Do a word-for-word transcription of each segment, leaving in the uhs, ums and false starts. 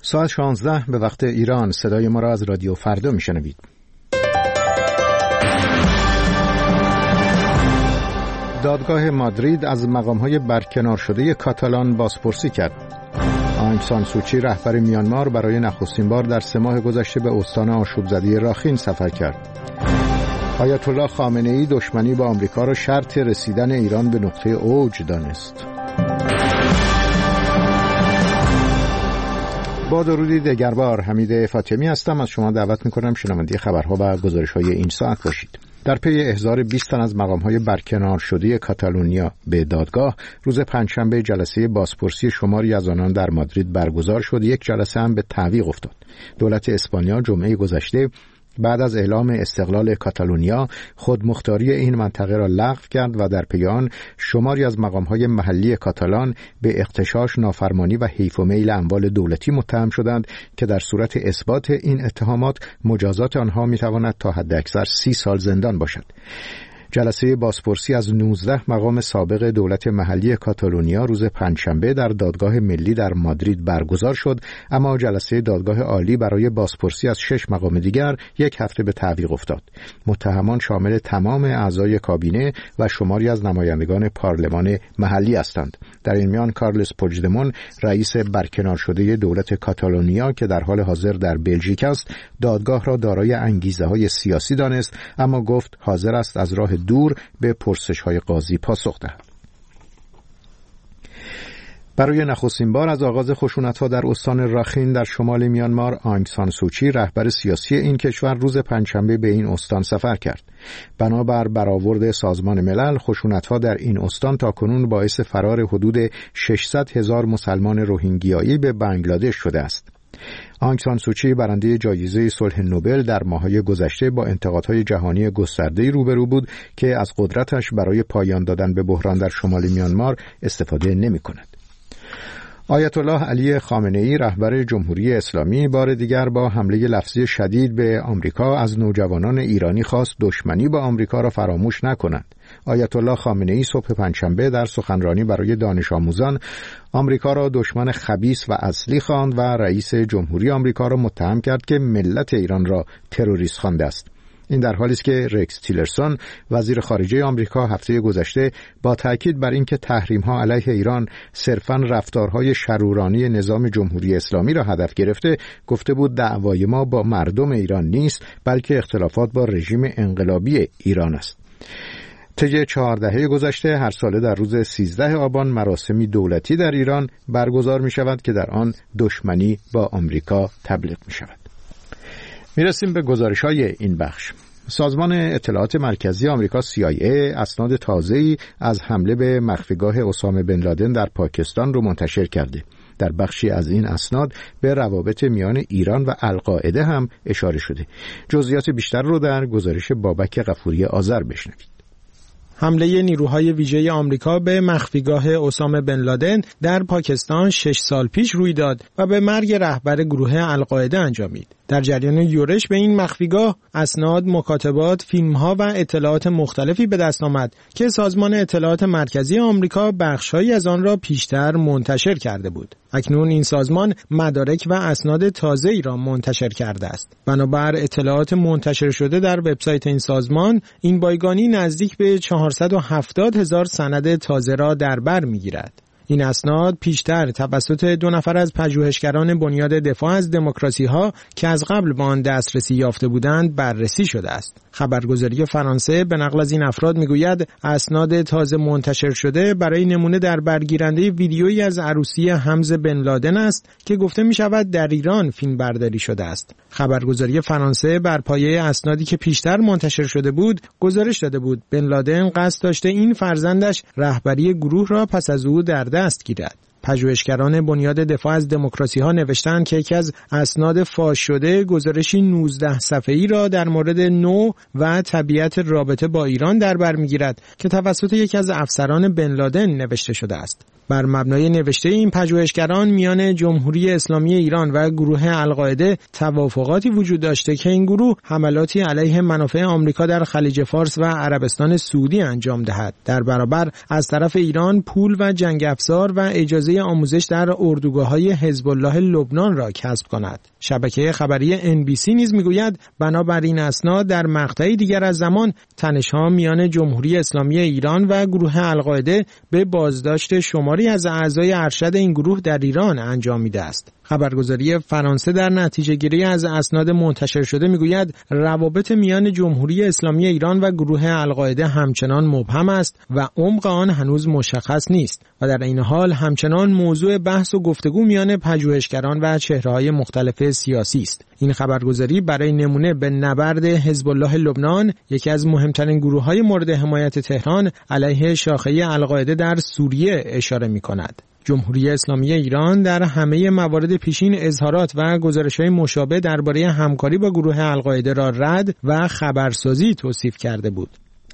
ساعت شانزده به وقت ایران. صدای ما را از رادیو فردا میشنوید. دادگاه مادرید از مقام‌های برکنار شده کاتالان بازپرسی کرد. آنگ سان سوچی رهبر میانمار برای نخستین بار در سه ماه گذشته به استان آشوب‌زده راخین سفر کرد. آیت الله خامنه‌ای دشمنی با آمریکا را شرط رسیدن ایران به نقطه اوج دانست. با درودی دگربار، حمید فاطمی هستم. از شما دعوت می‌کنم شنونده خبرها و گزارش‌های این ساعت باشید. در پی احضار بیست تن از مقام‌های برکنار شده کاتالونیا به دادگاه، روز پنجشنبه جلسه بازپرسی شماری از آنان در مادرید برگزار شد. یک جلسه هم به تعویق افتاد. دولت اسپانیا جمعه گذشته بعد از اعلام استقلال کاتالونیا خودمختاری این منطقه را لغو کرد و در پی آن شماری از مقام‌های محلی کاتالان به اغتشاش، نافرمانی و حیف و میل اموال دولتی متهم شدند که در صورت اثبات این اتهامات مجازات آنها می‌تواند تا حداکثر سی سال زندان باشد. جلسه بازپرسی از نوزده مقام سابق دولت محلی کاتالونیا روز پنجشنبه در دادگاه ملی در مادرید برگزار شد، اما جلسه دادگاه عالی برای بازپرسی از شش مقام دیگر یک هفته به تعویق افتاد. متهمان شامل تمام اعضای کابینه و شماری از نمایندگان پارلمان محلی هستند. در این میان کارلس پوجدمون، رئیس برکنار شده دولت کاتالونیا که در حال حاضر در بلژیک است، دادگاه را دارای انگیزه‌های سیاسی دانست، اما گفت حاضر است از راه دور به پرسش‌های قاضی پاسخ دهد. برای نخستین بار از آغاز خشونت‌ها در استان راخین در شمال میانمار، آنگ سان سوچی رهبر سیاسی این کشور روز پنجشنبه به این استان سفر کرد. بنابر برآورد سازمان ملل، خشونت‌ها در این استان تاکنون باعث فرار حدود ششصد هزار مسلمان روهینگیایی به بنگلادش شده است. آنگ سان سوچی برنده جایزه صلح نوبل در ماه‌های گذشته با انتقادهای جهانی گسترده‌ای روبرو بود که از قدرتش برای پایان دادن به بحران در شمال میانمار استفاده نمی‌کند. آیت الله علی خامنه‌ای رهبر جمهوری اسلامی بار دیگر با حمله لفظی شدید به آمریکا از نوجوانان ایرانی خواست دشمنی با آمریکا را فراموش نکنند. آیت الله خامنه‌ای صبح پنجشنبه در سخنرانی برای دانش آموزان آمریکا را دشمن خبیث و اصلی خواند و رئیس جمهوری آمریکا را متهم کرد که ملت ایران را تروریست خوانده است. این در حالی است که رکس تیلرسون وزیر خارجه آمریکا هفته گذشته با تاکید بر اینکه تحریم‌ها علیه ایران صرفاً رفتارهای شرورانه نظام جمهوری اسلامی را هدف گرفته، گفته بود دعوای ما با مردم ایران نیست، بلکه اختلافات با رژیم انقلابی ایران است. طی چهار دهه گذشته هر ساله در روز سیزده آبان مراسمی دولتی در ایران برگزار می شود که در آن دشمنی با آمریکا تبلیغ می شود. می رسیم به گزارش های این بخش. سازمان اطلاعات مرکزی آمریکا سی آی ای اسناد تازه‌ای از حمله به مخفیگاه اسامه بن لادن در پاکستان رو منتشر کرده. در بخشی از این اسناد به روابط میان ایران و القاعده هم اشاره شده. جزئیات بیشتر رو در گزارش بابک غفوری آذر بشنوید. حمله نیروهای ویژه آمریکا به مخفیگاه اسامه بن لادن در پاکستان شش سال پیش روی داد و به مرگ رهبر گروه القاعده انجامید. در جریان یورش به این مخفیگاه اسناد، مکاتبات، فیلم‌ها و اطلاعات مختلفی به دست آمد که سازمان اطلاعات مرکزی آمریکا بخش‌هایی از آن را پیشتر منتشر کرده بود. اکنون این سازمان مدارک و اسناد تازه‌ای را منتشر کرده است. بنابر اطلاعات منتشر شده در وبسایت این سازمان، این بایگانی نزدیک به چهارصد و هفتاد هزار سند تازه را در بر می‌گیرد. این اسناد پیشتر توسط دو نفر از پژوهشگران بنیاد دفاع از دموکراسی‌ها که از قبل به آن دسترسی یافته بودند بررسی شده است. خبرگزاری فرانسه به نقل از این افراد میگوید اسناد تازه منتشر شده برای نمونه در برگیرنده ویدیویی از عروسی حمزه بن لادن است که گفته می شود در ایران فیلم برداری شده است. خبرگزاری فرانسه بر پایه اسنادی که پیشتر منتشر شده بود گزارش داده بود بن لادن قصد داشته این فرزندش رهبری گروه را پس از او در دست گیرد. پژوهشگران بنیاد دفاع از دموکراسی‌ها نوشتند که یکی از اسناد فاش شده گزارشی نوزده صفحه‌ای را در مورد نوع و طبیعت رابطه با ایران در بر می‌گیرد که توسط یکی از افسران بن لادن نوشته شده است. بر مبنای نوشته این پژوهشگران میان جمهوری اسلامی ایران و گروه القاعده توافقاتی وجود داشته که این گروه حملاتی علیه منافع آمریکا در خلیج فارس و عربستان سعودی انجام دهد. در برابر از طرف ایران پول و جنگ افزار و اجازه آموزش در اردوگاه‌های حزب الله لبنان را کسب کند. شبکه خبری ان بی سی نیز میگوید بنابر این اسناد در مقطعی دیگر از زمان تنش‌ها میان جمهوری اسلامی ایران و گروه القاعده به بازداشت شماری از اعضای ارشد این گروه در ایران انجامیده است. خبرگزاری فرانسه در نتیجه گیری از اسناد منتشر شده میگوید روابط میان جمهوری اسلامی ایران و گروه القاعده همچنان مبهم است و عمق آن هنوز مشخص نیست و در این حال همچنان موضوع بحث و گفتگو میان پژوهشگران و چهره‌های مختلف سیاسی است. این خبرگزاری برای نمونه به نبرد حزب الله لبنان، یکی از مهمترین گروه‌های مورد حمایت تهران علیه شاخه القاعده در سوریه اشاره می‌کند. جمهوری اسلامی ایران در همه موارد پیشین اظهارات و گزارش‌های مشابه درباره همکاری با گروه القاعده را رد و خبرسازی توصیف کرده بود.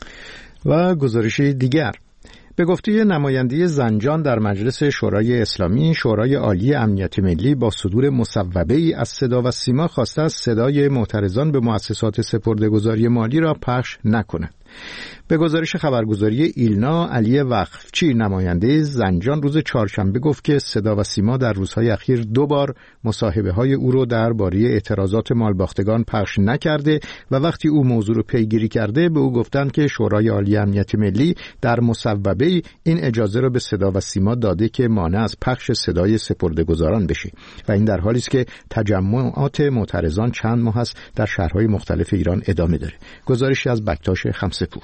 و گزارش دیگر به گفته نماینده زنجان در مجلس شورای اسلامی، شورای عالی امنیت ملی با صدور مصوبه‌ای از صدا و سیما خواسته است صدای معترضان به مؤسسات سپرده‌گذاری مالی را پخش نکند. به گزارش خبرگزاری ایلنا، علی وقفچی نماینده زنجان روز چهارشنبه گفت که صدا و سیما در روزهای اخیر دو بار مصاحبه‌های او را درباره اعتراضات مالباختگان پخش نکرده و وقتی او موضوع را پیگیری کرده به او گفتند که شورای عالی امنیت ملی در مصوبه‌ای این اجازه را به صدا و سیما داده که مانع از پخش صدای سپرده‌گذاران بشه و این در حالی است که تجمعات معترضان چند ماه است در شهرهای مختلف ایران ادامه داره. گزارشی از بکتاش خمسه‌پور.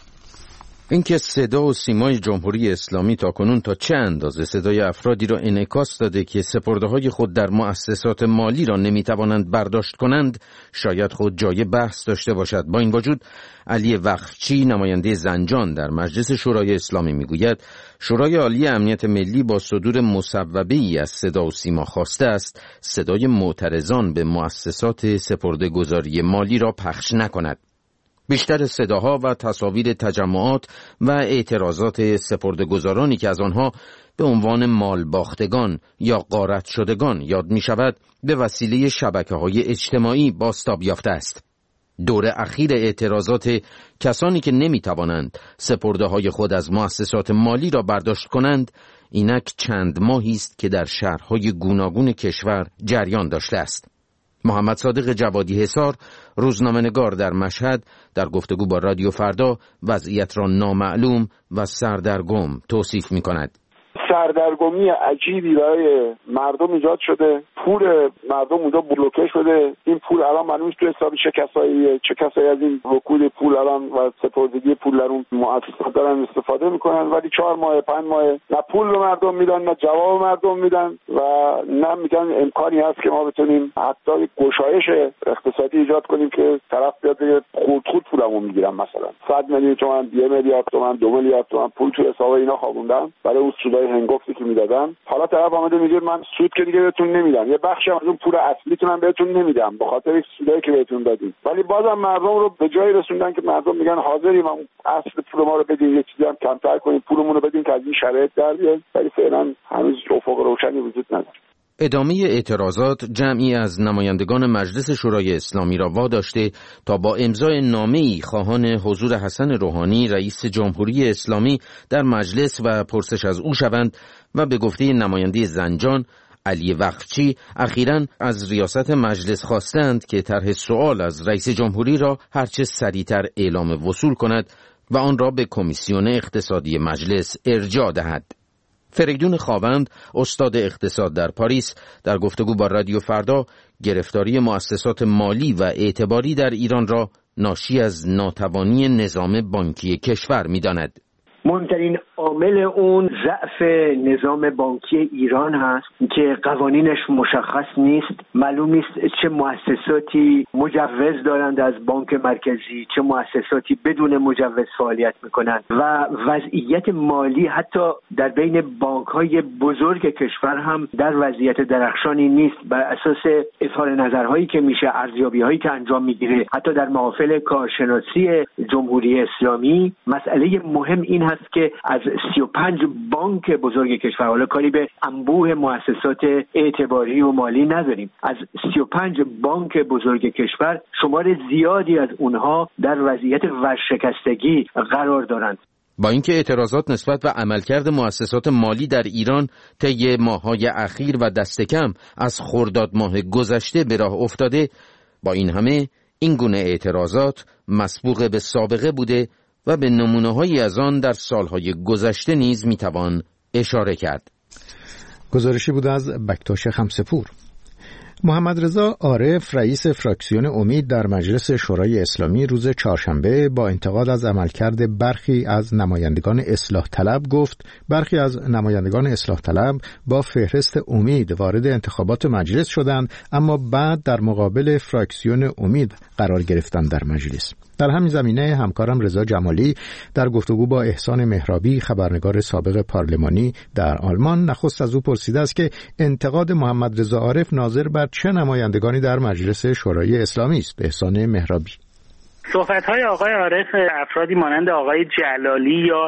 اینکه صدا و سیمای جمهوری اسلامی تاکنون تا چه اندازه صدای افرادی را انعکاس داده که سپرده‌های خود در مؤسسات مالی را نمی‌توانند برداشت کنند شاید خود جای بحث داشته باشد. با این وجود علی وقفچی نماینده زنجان در مجلس شورای اسلامی میگوید شورای عالی امنیت ملی با صدور مصوبه‌ای از صدا و سیما خواسته است صدای معترضان به مؤسسات سپرده‌گذاری مالی را پخش نکند. بیشتر صداها و تصاویر تجمعات و اعتراضات سپرده‌گذارانی که از آنها به عنوان مالباختگان یا غارت شدگان یاد می شود به وسیله شبکه‌های اجتماعی بازتاب یافته است. دور اخیر اعتراضات کسانی که نمی توانند سپرده‌های خود از مؤسسات مالی را برداشت کنند اینک چند ماهی است که در شهرهای گوناگون کشور جریان داشته است. محمد صادق جوادی حصار، روزنامه‌نگار در مشهد، در گفتگو با رادیو فردا وضعیت را نامعلوم و سردرگم توصیف می‌کند. سردرگمی عجیبی برای مردم ایجاد شده، پول مردم اونجا بلوکه شده. این پول الان معلوم نیست تو حساب چه کسایی چه کسایی از این رکود پول الان و سپردگی پول در اون مؤسسات دارن استفاده میکنن، ولی چهار ماه پنج ماه نه پول به مردم میدن نه جواب مردم میدن و نه میگن امکانی هست که ما بتونیم حتی گشایش اقتصادی ایجاد کنیم که طرف بیاد بگه خود خود پولمو میگیرم، مثلا صد میلیون تومان، یک میلیارد تومان، دو میلیارد تومان پول تو حساب اینا خوابوندن برای اون سودای هنگفتی که میدادن. حالا طرف آمده میگه من سود که دیگه بهتون نمیدم، یه بخشی از اون پول اصلیتون هم بهتون نمیدم به خاطر این سودایی که بهتون دادیم، ولی بازم مردم رو به جایی رسوندن که مردم میگن حاضریم اصل پول ما رو بدین، یه چیزی هم کمتر کنین، پولمون رو بدین که از این شرایط در بیاد، ولی فعلا هنوز افق روشنی وجود نداره. ادامه اعتراضات جمعی از نمایندگان مجلس شورای اسلامی را واداشته تا با امضای نامه‌ای خواهان حضور حسن روحانی رئیس جمهوری اسلامی در مجلس و پرسش از او شوند و به گفته نماینده زنجان علی وقفچی اخیراً از ریاست مجلس خواستند که طرح سوال از رئیس جمهوری را هرچه سریعتر اعلام وصول کند و آن را به کمیسیون اقتصادی مجلس ارجاع دهد. فریدون خاوند، استاد اقتصاد در پاریس، در گفتگو با رادیو فردا گرفتاری مؤسسات مالی و اعتباری در ایران را ناشی از ناتوانی نظام بانکی کشور می‌داند. مهمترین عامل اون ضعف نظام بانکی ایران هست که قوانینش مشخص نیست، معلوم نیست چه مؤسساتی مجوز دارند از بانک مرکزی، چه مؤسساتی بدون مجوز فعالیت میکنند و وضعیت مالی حتی در بین بانک‌های بزرگ کشور هم در وضعیت درخشانی نیست. بر اساس اظهار نظرهایی که میشه، ارزیابی‌هایی که انجام میگیره حتی در محافل کارشناسی جمهوری اسلامی، مسئله مهم این هست که از سی و پنج بانک بزرگ کشور، حالا کاری به انبوه مؤسسات اعتباری و مالی نداریم، از سی و پنج بانک بزرگ کشور شمار زیادی از اونها در وضعیت ورشکستگی قرار دارند. با اینکه اعتراضات نسبت به عملکرد مؤسسات مالی در ایران طی ماه‌های اخیر و دست کم از خرداد ماه گذشته به راه افتاده، با این همه این گونه اعتراضات مسبوق به سابقه بوده و به نمونه‌هایی از آن در سالهای گذشته نیز میتوان اشاره کرد. گزارشی بود از بکتاش خمسپور. محمد رضا عارف رئیس فراکسیون امید در مجلس شورای اسلامی روز چهارشنبه با انتقاد از عملکرد برخی از نمایندگان اصلاح طلب گفت برخی از نمایندگان اصلاح طلب با فهرست امید وارد انتخابات مجلس شدند اما بعد در مقابل فراکسیون امید قرار گرفتند در مجلس. در همین زمینه همکارم رضا جمالی در گفتگو با احسان مهرابی خبرنگار سابق پارلمانی در آلمان نخست از او پرسیده است که انتقاد محمد رضا عارف ناظر بر چه نمایندگانی در مجلس شورای اسلامی است. به احسان مهرابی: صحبت‌های آقای عارف افرادی مانند آقای جلالی یا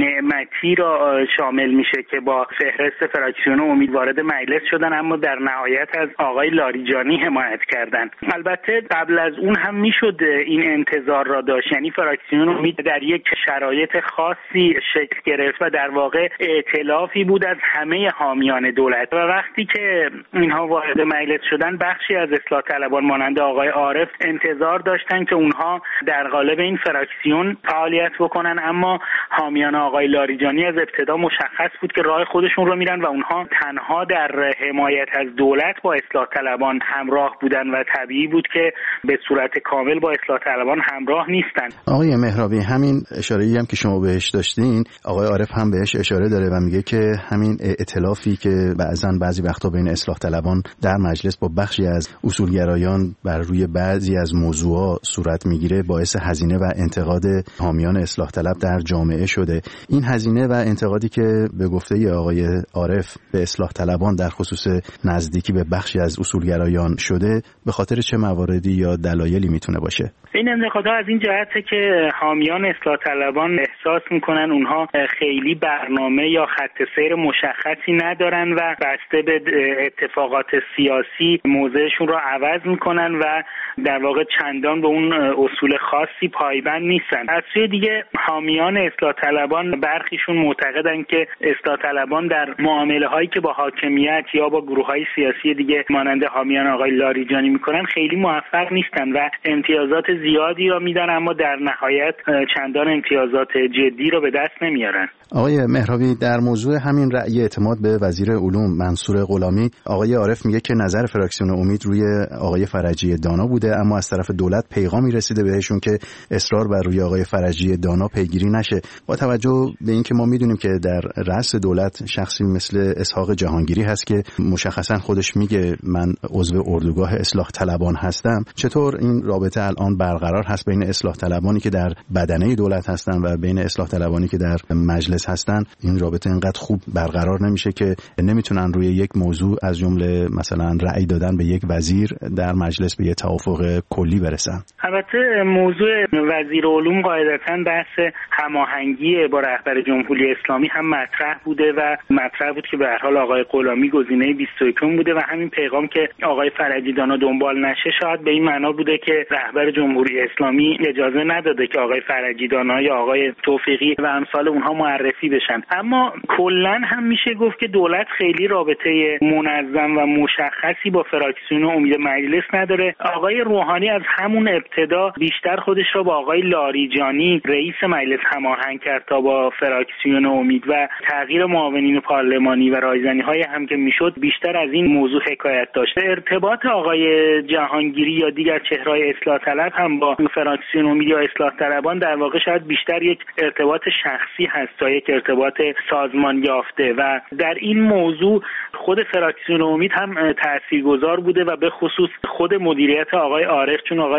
نعمتی را شامل میشه که با فهرست فراکسیون امید وارد مجلس شدن اما در نهایت از آقای لاریجانی حمایت کردند. البته قبل از اون هم میشد این انتظار را داشت، یعنی فراکسیون امید در یک شرایط خاصی شکل گرفت و در واقع ائتلافی بود از همه حامیان دولت و وقتی که اینها وارد مجلس شدن بخشی از اصلاح طلبان مانند آقای عارف انتظار داشتن که اونها در قالب این فراکسیون فعالیت بکنن، اما حامیان آقای لاریجانی از ابتدا مشخص بود که راه خودشون رو میرن و اونها تنها در حمایت از دولت با اصلاح طلبان همراه بودن و طبیعی بود که به صورت کامل با اصلاح طلبان همراه نیستن. آقای مهرابی، همین اشاره‌ای هم که شما بهش داشتین آقای عارف هم بهش اشاره داره و میگه که همین ائتلافی که بعضاً بعضی وقتا بین اصلاح طلبان در مجلس با بخشی از اصولگرایان بر روی بعضی از موضوعات صورت میگیره باعث هزینه و انتقاد حامیان اصلاح طلب در جامعه شده. این هزینه و انتقادی که به گفته آقای عارف به اصلاح طلبان در خصوص نزدیکی به بخشی از اصولگرایان شده به خاطر چه مواردی یا دلایلی میتونه باشه؟ این انتقادها از این جهته که حامیان اصلاح طلبان احساس میکنن اونها خیلی برنامه یا خط سیر مشخصی ندارن و بسته به اتفاقات سیاسی موضعشون رو عوض میکنن و در واقع چندان به اون اصول خاصی پایبند نیستن. از سوی دیگه حامیان اصلاح طلبان برخیشون معتقدن که اصلاح طلبان در معامله هایی که با حاکمیت یا با گروه های سیاسی دیگه مانند حامیان آقای لاریجانی میکنن خیلی موفق نیستن و امتیازات زیادی را میدن اما در نهایت چندان امتیازات جدی را به دست نمیارن. آقای مهرابی، در موضوع همین رأی اعتماد به وزیر علوم منصور غلامی آقای عارف میگه که نظر فراکسیون امید روی آقای فرجی دانا بوده اما از طرف دولت پیغامی رسیده بهشون که اصرار بر روی آقای فرجی دانا پیگیری نشه. با توجه به اینکه ما میدونیم که در رأس دولت شخصی مثل اسحاق جهانگیری هست که مشخصا خودش میگه من عضو اردوگاه اصلاح طلبان هستم، چطور این رابطه الان برقرار هست بین اصلاح طلبانی که در بدنه دولت هستن و بین اصلاح طلبانی که در مجلس هستن؟ این رابطه اینقدر خوب برقرار نمیشه که نمیتونن روی یک موضوع از جمله مثلا رأی دادن به یک وزیر در مجلس به یه توافق کلی برسن؟ البته موضوع وزیر علوم قاعدتاً بحث هماهنگی با رهبر جمهوری اسلامی هم مطرح بوده و مطرح بود که به هر حال آقای غلامی گزینه بیست و یک بوده و همین پیغام که آقای فرجی دانا دنبال نشه شاید به این معنا بوده که رهبر جمهوری اسلامی اجازه نداده که آقای فرجی دانا یا آقای توفیقی و امثال اونها معرفی بشن. اما کلاً هم میشه گفت که دولت خیلی رابطه منظم و مشخصی با فراکسیون امید مجلس نداره. آقای روحانی از همون ابتدا بیشتر خودش را با آقای لاریجانی رئیس مجلس هماهنگ کرد تا با فراکسیون امید و تغییر معاونین پارلمانی و رایزنی‌های هم که میشد بیشتر از این موضوع حکایت داشته. ارتباط آقای جهانگیری یا دیگر چهره‌های اصلاح طلب هم با فراکسیون امید یا اصلاح طلبان در واقع شاید بیشتر یک ارتباط شخصی هست تا یک ارتباط سازمان یافته و در این موضوع خود فراکسیون امید هم تاثیرگذار بوده و به خصوص خود مدیریت آقای عارف، چون آقای عارف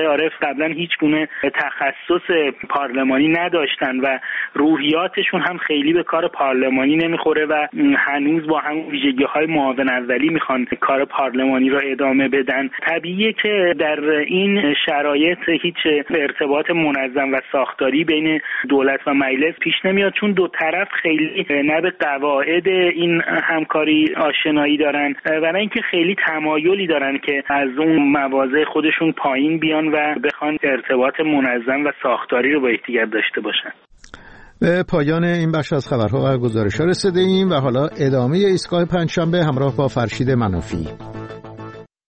قبلا هیچ گونه تخصص پارلمانی نداشتن و روحیاتشون هم خیلی به کار پارلمانی نمیخوره و هنوز با همون ویژگی‌های معاون اولی میخوان کار پارلمانی رو ادامه بدن. طبیعیه که در این شرایط هیچ ارتباط منظم و ساختاری بین دولت و مجلس پیش نمیاد، چون دو طرف خیلی نه به قواعد این همکاری آشنایی دارن و نه اینکه خیلی تمایلی دارن که از اون مواضع خودشون پایین بیان و بخوان ارتباط منظم و ساختاری رو با یکدیگر داشته باشن. به پایان این بخش از خبرها و گزارش‌ها رسیده ایم و حالا ادامه ایستگاه پنجشنبه همراه با فرشید منافی.